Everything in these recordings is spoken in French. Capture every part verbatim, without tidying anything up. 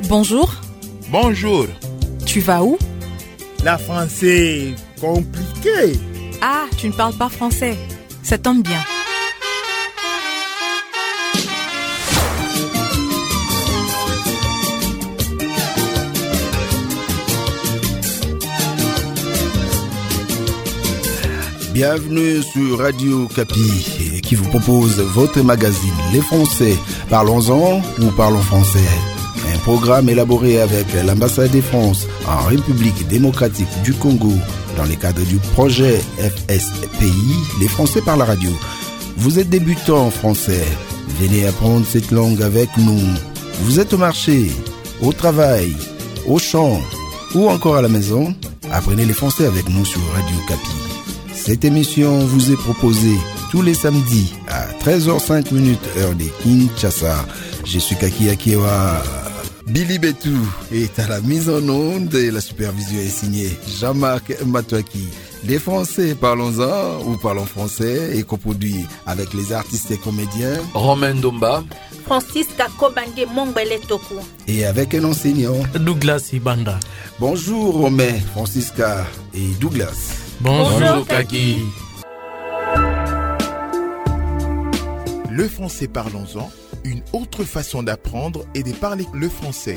Bonjour. Bonjour. Tu vas où? La français compliqué. Ah, tu ne parles pas français. Ça tombe bien. Bienvenue sur Radio Kapi qui vous propose votre magazine Les Français. Parlons-en ou parlons français. Un programme élaboré avec l'ambassade de France en République démocratique du Congo dans le cadre du projet F S P I, Les Français par la radio. Vous êtes débutant en français. Venez apprendre cette langue avec nous. Vous êtes au marché, au travail, au champ ou encore à la maison. Apprenez les français avec nous sur Radio Kapi. Cette émission vous est proposée tous les samedis à treize heures cinq heure de Kinshasa. Je suis Kaki Akiewa. Billy Betou est à la mise en onde et la supervision est signée Jean-Marc Matouaki. Les Français, parlons-en ou parlons français, est coproduit avec les artistes et comédiens Romain Domba, Francis Kakobange Mongbele Toku et avec un enseignant Douglas Ibanda. Bonjour Romain, Francisca et Douglas. Bonjour, Bonjour Kaki. Le français parlons-en, une autre façon d'apprendre et de parler le français.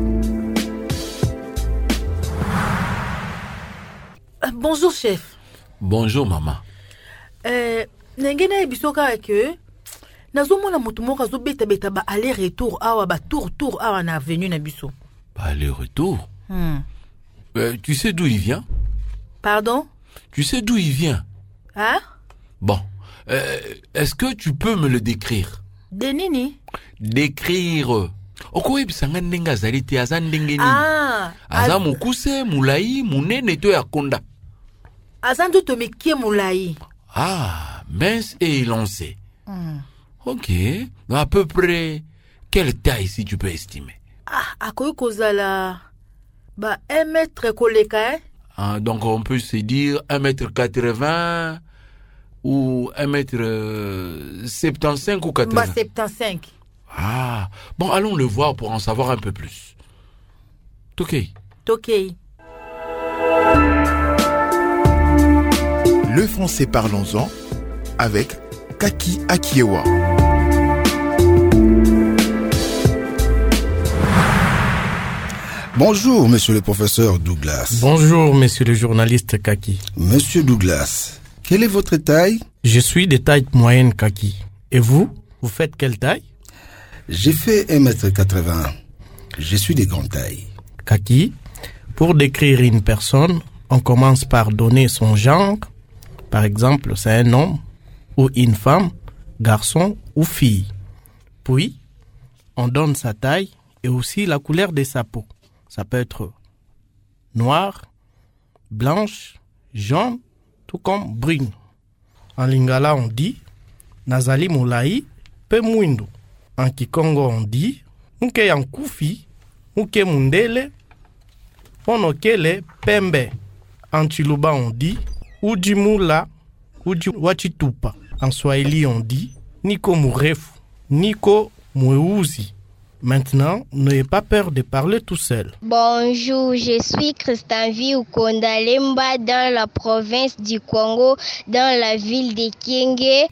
Euh, Bonjour chef. Bonjour maman. Euh, Nengena ebisoka ke nazomona mutu moko azobeta beta ba aller retour awa ba tour tour awa na avenue na biso. Aller-retour. Hmm. Euh, tu sais d'où il vient? Pardon? Tu sais d'où il vient? Hein? Bon. Euh, est-ce que tu peux me le décrire? De nini? Décrire. Okoye bisanga ndenga azali te aza ndenge nini? Ah, Aza az- mukuse, mulai, munene to ya konda. azandu to mekie mulai. Ah, mince et élancé. Hmm. Ok. À peu près, quelle taille si tu peux estimer? Ah, akoyi kozala ba un mètre koleka hein? Ah, donc on peut se dire un mètre quatre-vingts ou un mètre soixante-quinze ou Ba quatre-vingts. soixante-quinze. Ah, bon, allons le voir pour en savoir un peu plus. Ok. Tokei. Le français parlons-en avec Kaki Akiewa. Bonjour monsieur le professeur Douglas. Bonjour, monsieur le journaliste Kaki. Monsieur Douglas, quelle est votre taille? Je suis de taille moyenne, Kaki. Et vous? Vous faites quelle taille? J'ai fait un mètre quatre-vingts. Je suis de grande taille. Kaki, pour décrire une personne, on commence par donner son genre. Par exemple, c'est un homme ou une femme, garçon ou fille. Puis, on donne sa taille et aussi la couleur de sa peau. Ça peut être noir, blanche, jaune, tout comme brune. En lingala, on dit Nazali Moulai pe muindo. En Kikongo, on dit Muke yankufi, Muke mundele, Ponokele pembe. En Chiluba, on dit Uji mula, Uji wachitupa. En Swahili, on dit Niko murefu, Niko mweuzi. Maintenant, n'ayez pas peur de parler tout seul. Bonjour, je suis Christanvi Ukondalemba dans la province du Congo, dans la ville de Kienge.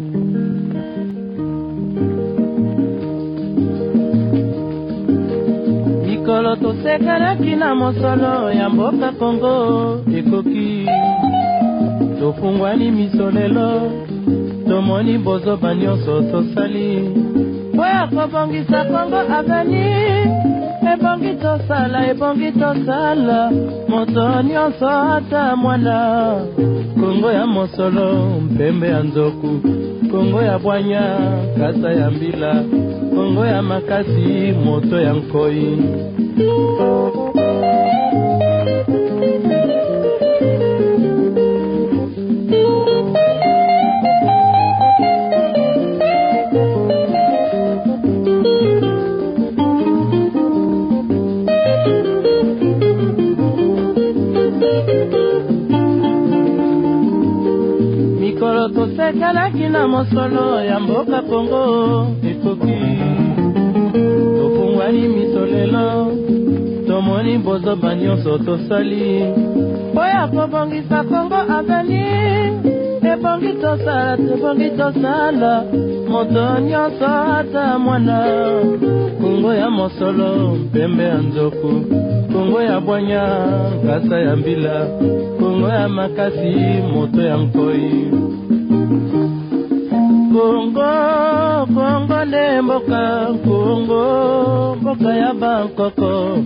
mikolo tosekanaki na mosolo ya mboka Kongo ekoki tofungwani miso lelo tomoni bozoba nyonso tosali oya kobongisa Kongo aveni ebongi tosala ebongi tosala moto nyonso ata mwana Kongo ya mosolo mpembe ya nzoku Kongo ya bwanya kasa ya mbila Kongo ya makasi moto ya nkoi mikolo tosekanaki na mosolo ya mboka Kongo ekoki tofungwani miso lelo boni bozoba nyonso tosali oya kobongisa Kongo aveni ebongi tosala tebongi tosala moto nyonso ata mwana Kongo ya mosolo mpembe ya nzoku Kongo ya bwanya ngasa ya mbila Kongo ya makasi moto ya nkoi Kongo Kongo ne mboka Kongo mboka ya Bangkoko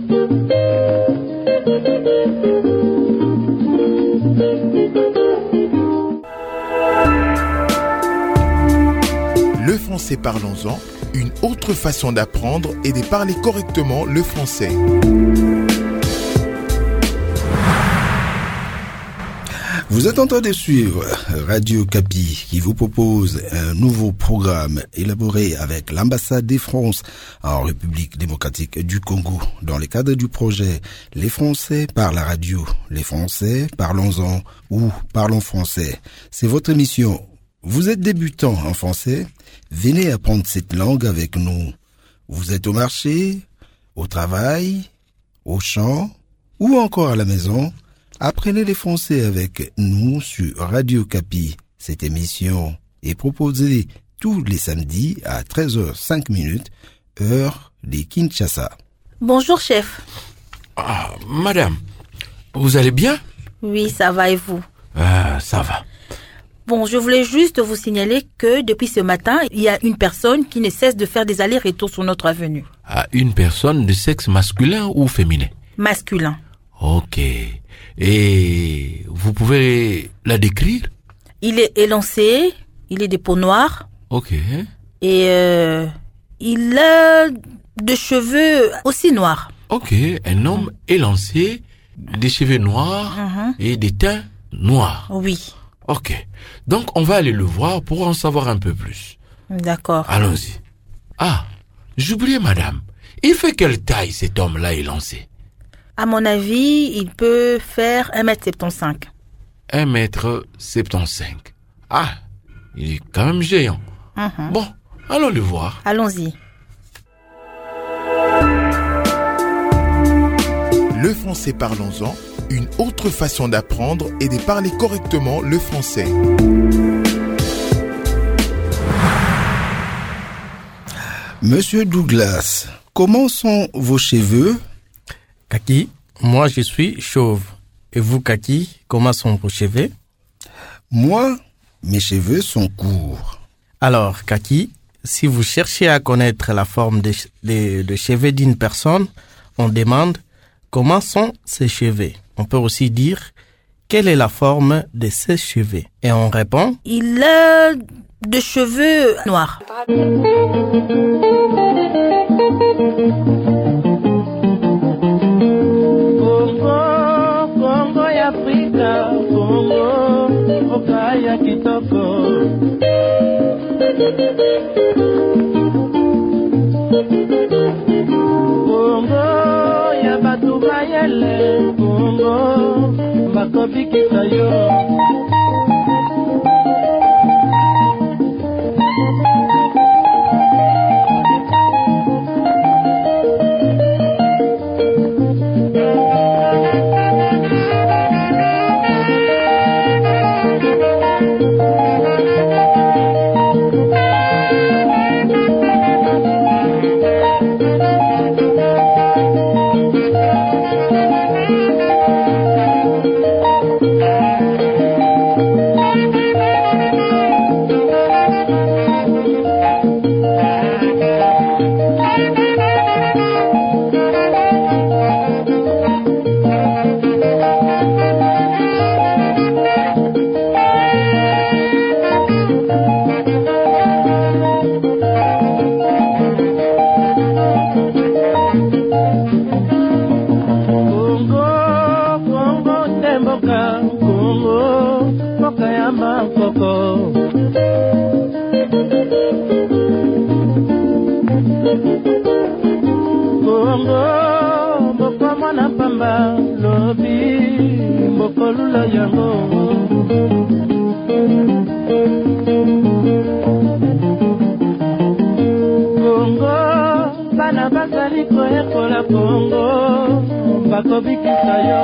Le français parlons-en, une autre façon d'apprendre et de parler correctement le français. Vous êtes en train de suivre Radio Kapi qui vous propose un nouveau programme élaboré avec l'ambassade de France en République démocratique du Congo dans le cadre du projet Les Français par la radio, Les Français parlons-en ou parlons français. C'est votre émission. Vous êtes débutant en français, venez apprendre cette langue avec nous. Vous êtes au marché, au travail, au champ ou encore à la maison. Apprenez les français avec nous sur Radio Kapi. Cette émission est proposée tous les samedis à treize heures cinq, heure de Kinshasa. Bonjour, chef. Ah, madame, vous allez bien? Oui, ça va et vous? Ah, ça va. Bon, je voulais juste vous signaler que depuis ce matin, il y a une personne qui ne cesse de faire des allers-retours sur notre avenue. Ah, une personne de sexe masculin ou féminin? Masculin. Ok. Et vous pouvez la décrire? Il est élancé, il est des peaux noires. Ok. Et euh, il a des cheveux aussi noirs. Ok, un homme élancé, des cheveux noirs Mhm. et des teints noirs. Oui, Ok. Donc, on va aller le voir pour en savoir un peu plus. d'accord. Allons-y. Ah, j'oubliais, madame. Il fait quelle taille cet homme-là élancé? À mon avis, il peut faire un mètre soixante-quinze. un mètre soixante-quinze. Ah, il est quand même géant. Mhm. Bon, allons le voir. Allons-y. Le français parlons-en, une autre façon d'apprendre et de parler correctement le français. Monsieur Douglas, comment sont vos cheveux? Kaki, moi je suis chauve. Et vous, Kaki, comment sont vos cheveux? Moi, mes cheveux sont courts. Alors, Kaki, si vous cherchez à connaître la forme des de, de cheveux d'une personne, on demande comment sont ses cheveux. On peut aussi dire quelle est la forme de ses cheveux. Et on répond Il a des cheveux noirs. Congo, Congo ya Afrika, Congo, mboka ya kitoko. Congo ya batu bayele, Congo, bakobikisa yo. bakobikisa yo.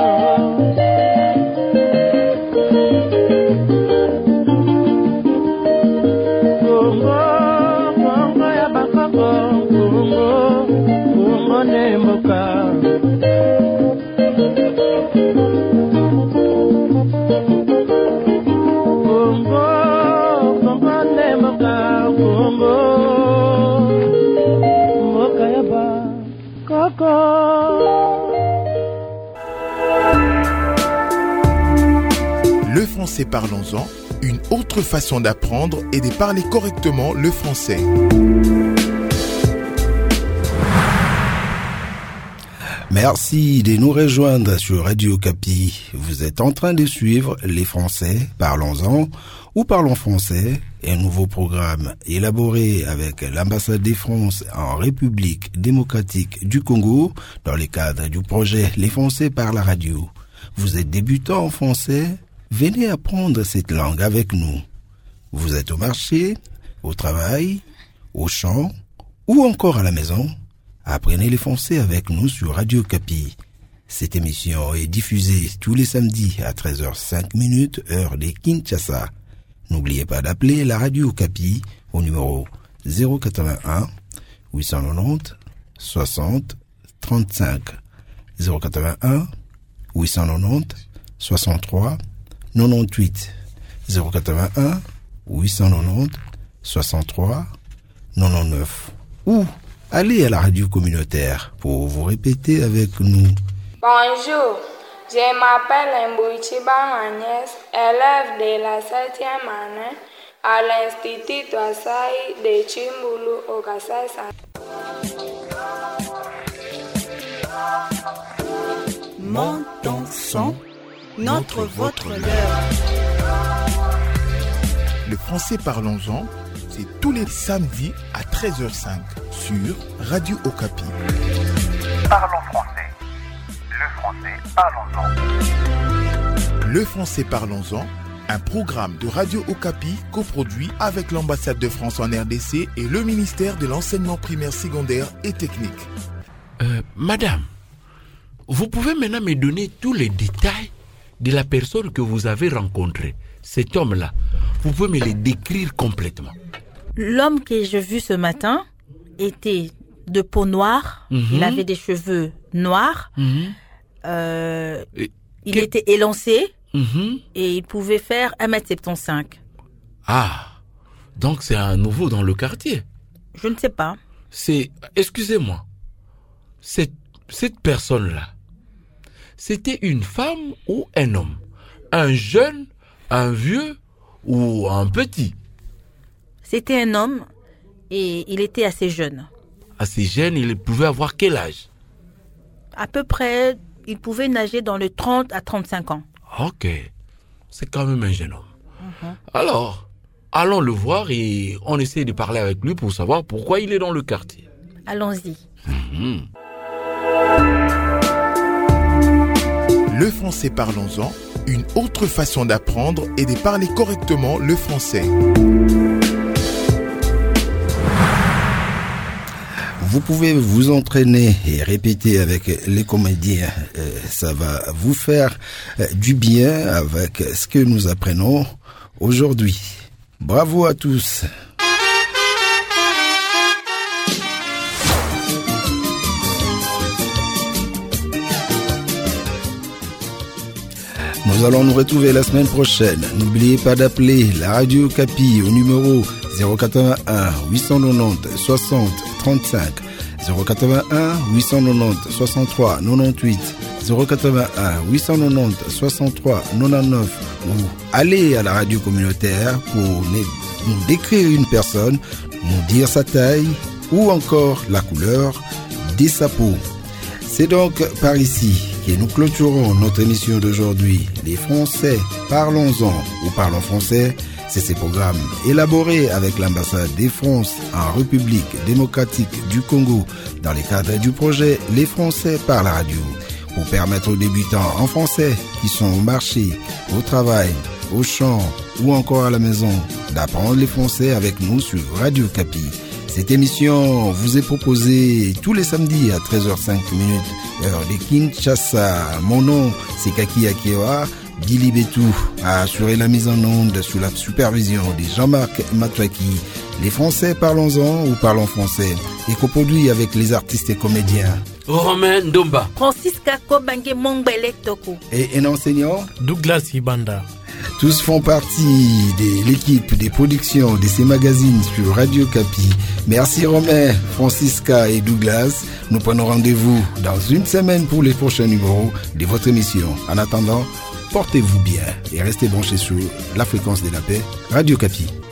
Kongo, Kongo ya bakoko, Kongo, Kongo ne mboka. Kongo, Kongo ne mboka, Kongo, mboka ya bakoko. Le français parlons-en, une autre façon d'apprendre et de parler correctement le français. Merci de nous rejoindre sur Radio Kapi. Vous êtes en train de suivre Les Français, parlons-en ou parlons français, un nouveau programme élaboré avec l'ambassade de France en République démocratique du Congo dans le cadre du projet Les Français par la radio. Vous êtes débutant en français? Venez apprendre cette langue avec nous. Vous êtes au marché, au travail, au champ ou encore à la maison? Apprenez le français avec nous sur Radio Kapi. Cette émission est diffusée tous les samedis à treize heures cinq heure de Kinshasa. N'oubliez pas d'appeler la Radio Kapi au numéro zéro quatre-vingt-un huit cent quatre-vingt-dix soixante trente-cinq. zéro quatre-vingt-un huit cent quatre-vingt-dix soixante-trois quatre-vingt-huit. zéro quatre-vingt-un huit cent quatre-vingt-dix soixante-trois quatre-vingt-neuf. Ou allez à la radio communautaire pour vous répéter avec nous. Bonjour, je m'appelle Mbouchiba Agnès, élève de la septième année à l'Institut Toasai de Chimbulu au Kassai. Monton son, notre, votre, leur. Le français parlons-en, c'est tous les samedis à treize heures cinq sur Radio Okapi. Parlons français. Le français parlons-en. Le français parlons-en, un programme de Radio Okapi coproduit avec l'ambassade de France en R D C et le ministère de l'enseignement primaire, secondaire et technique. Euh, madame, vous pouvez maintenant me donner tous les détails de la personne que vous avez rencontrée, cet homme-là. Vous pouvez me le décrire complètement. L'homme que j'ai vu ce matin était de peau noire, mm-hmm. Il avait des cheveux noirs, mm-hmm. euh, il que... était élancé, mm-hmm. Et il pouvait faire un mètre soixante-quinze. Ah, donc c'est un nouveau dans le quartier. Je ne sais pas. C'est, excusez-moi, cette, cette personne-là, c'était une femme ou un homme? Un jeune, un vieux ou un petit? C'était un homme et il était assez jeune. Assez jeune, il pouvait avoir quel âge? À peu près, il pouvait nager dans les trente à trente-cinq ans. Ok, c'est quand même un jeune homme. Uh-huh. Alors, allons le voir et on essaie de parler avec lui pour savoir pourquoi il est dans le quartier. Allons-y. Mm-hmm. Le français parlons-en, une autre façon d'apprendre et de parler correctement le français. Vous pouvez vous entraîner et répéter avec les comédiens. Euh, ça va vous faire euh, du bien avec ce que nous apprenons aujourd'hui. Bravo à tous. Nous allons nous retrouver la semaine prochaine. N'oubliez pas d'appeler la Radio Kapi au numéro zéro quatre-vingt-un huit cent quatre-vingt-dix soixante trente-cinq, zéro quatre-vingt-un huit cent quatre-vingt-dix soixante-trois quatre-vingt-huit, zéro quatre-vingt-un huit cent quatre-vingt-dix soixante-trois quatre-vingt-neuf, ou allez à la radio communautaire pour nous décrire une personne, nous dire sa taille ou encore la couleur de sa peau. C'est donc par ici que nous clôturons notre émission d'aujourd'hui. Les Français, parlons-en ou parlons français. C'est ce programme élaboré avec l'ambassade de France en République démocratique du Congo dans le cadre du projet Les Français par la radio, pour permettre aux débutants en français qui sont au marché, au travail, au champ ou encore à la maison d'apprendre les français avec nous sur Radio Kapi. Cette émission vous est proposée tous les samedis à treize heures cinq heure de Kinshasa. Mon nom, c'est Kaki Akewa. Billy Betou a assuré la mise en onde sous la supervision de Jean-Marc Matouaki. Les Français, parlons-en ou parlons français. Et coproduit avec les artistes et comédiens Romain Ndomba, Francisca Kobange Mongbele Toko et un enseignant Douglas Ibanda. Tous font partie de l'équipe des productions de ces magazines sur Radio Kapi. Merci Romain, Francisca et Douglas. Nous prenons rendez-vous dans une semaine pour les prochains numéros de votre émission. En attendant, portez-vous bien et restez branchés sur la fréquence de la paix, Radio Kapi.